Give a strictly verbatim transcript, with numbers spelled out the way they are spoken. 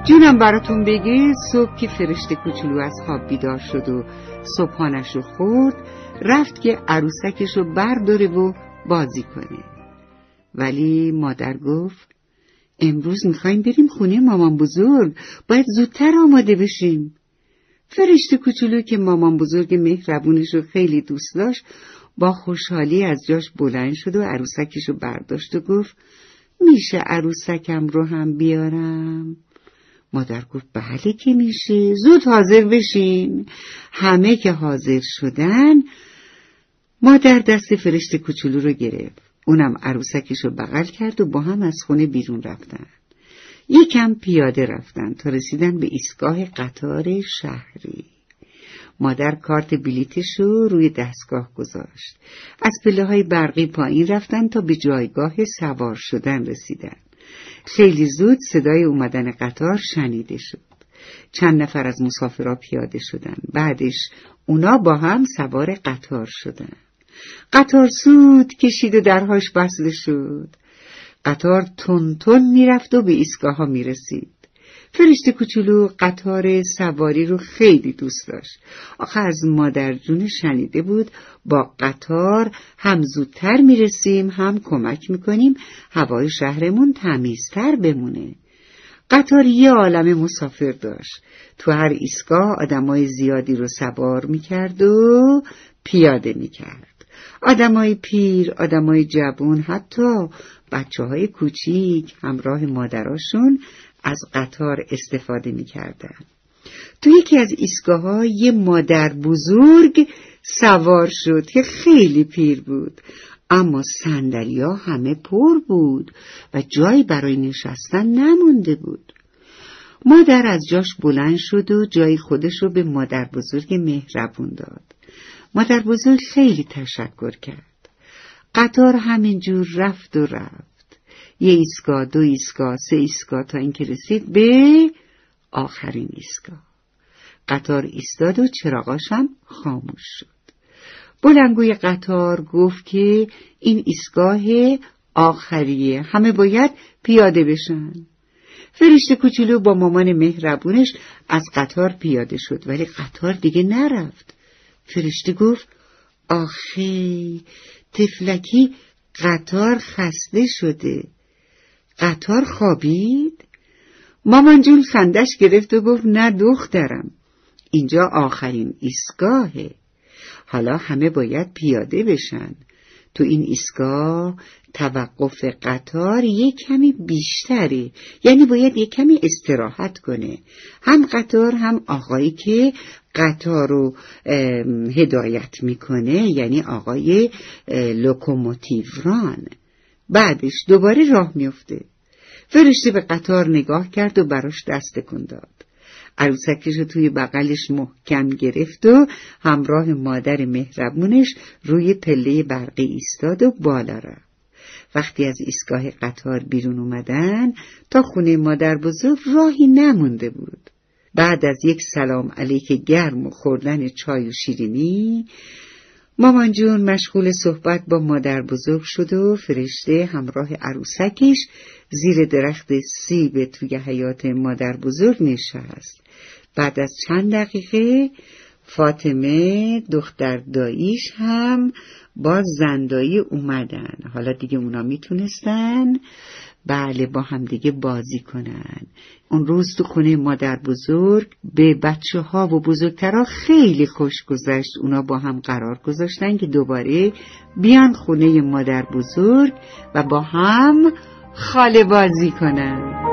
جونم براتون بگه صبح که فرشته کوچولو از خواب بیدار شد و صبحانش رو خورد، رفت که عروسکش رو برداره و بازی کنه. ولی مادر گفت امروز میخوایم بریم خونه مامان بزرگ، باید زودتر آماده بشیم. فرشته کوچولو که مامان بزرگ مهربونش رو خیلی دوست داشت با خوشحالی از جاش بلند شد و عروسکش رو برداشت و گفت میشه عروسکم رو هم بیارم؟ مادر گفت بله که میشه، زود حاضر بشین. همه که حاضر شدن، مادر دست فرشته کوچولو رو گرفت، اونم عروسکش رو بغل کرد و با هم از خونه بیرون رفتن. یکم پیاده رفتن تا رسیدن به ایستگاه قطار شهری. مادر کارت بلیتش رو روی دستگاه گذاشت. از پله‌های برقی پایین رفتن تا به جایگاه سوار شدن رسیدن. خیلی زود صدای اومدن قطار شنیده شد. چند نفر از مسافرها پیاده شدن. بعدش اونا با هم سوار قطار شدن. قطار سود کشید و درهاش بسته شد. قطار تون تون میرفت و به ایستگاه ها میرسید. فرشته کوچولو قطار سواری رو خیلی دوست داشت. آخه از مادر جون شنیده بود با قطار هم زودتر میرسیم هم کمک میکنیم هوای شهرمون تمیزتر بمونه. قطار یه عالم مسافر داشت. تو هر ایستگاه آدمای زیادی رو سوار میکرد و پیاده میکرد. آدمای پیر، آدمای جوان، حتی بچه های کوچیک همراه مادراشون از قطار استفاده می‌کردن. تو یکی از ایستگاه‌ها یه مادر بزرگ سوار شد که خیلی پیر بود، اما صندلی‌ها همه پر بود و جایی برای نشستن نمونده بود. مادر از جاش بلند شد و جای خودش رو به مادر بزرگ مهربون داد. مادر بزرگ خیلی تشکر کرد. قطار همینجور رفت و رفت. یه ایستگاه، دو ایستگاه، سه ایستگاه تا اینکه رسید به آخرین ایستگاه. قطار ایستاد و چراغاش هم خاموش شد. بلندگوی قطار گفت که این ایستگاه آخریه، همه باید پیاده بشن. فرشته کوچولو با مامان مهربونش از قطار پیاده شد، ولی قطار دیگه نرفت. فرشته گفت آخه طفلکی قطار خسته شده. قطار خوابید؟ مامان جون خندش گرفت و گفت نه دخترم، اینجا آخرین ایستگاهه، حالا همه باید پیاده بشن. تو این ایستگاه توقف قطار یه کمی بیشتره، یعنی باید یه کمی استراحت کنه. هم قطار هم آقایی که قطار رو هدایت میکنه، یعنی آقای لوکوموتیوران. بعدش دوباره راه میفته. فرشته به قطار نگاه کرد و براش دست تکون داد. عروسکش رو توی بغلش محکم گرفت و همراه مادر مهربونش روی پله برقی ایستاد و بالا رفت. وقتی از ایستگاه قطار بیرون اومدن تا خونه مادر بزرگ راهی نمونده بود. بعد از یک سلام علیک گرم و خوردن چای و شیرینی، مامان جون مشغول صحبت با مادر بزرگ شد و فرشته همراه عروسکش زیر درخت سیب توی حیاط مادر بزرگ نشست. بعد از چند دقیقه فاطمه دختر داییش هم با زندایی اومدن. حالا دیگه اونا میتونستن بله با هم دیگه بازی کنن. اون روز تو خونه مادر بزرگ به بچه ها و بزرگترها خیلی خوش گذشت. اونا با هم قرار گذاشتن که دوباره بیان خونه مادر بزرگ و با هم خاله بازی کنن.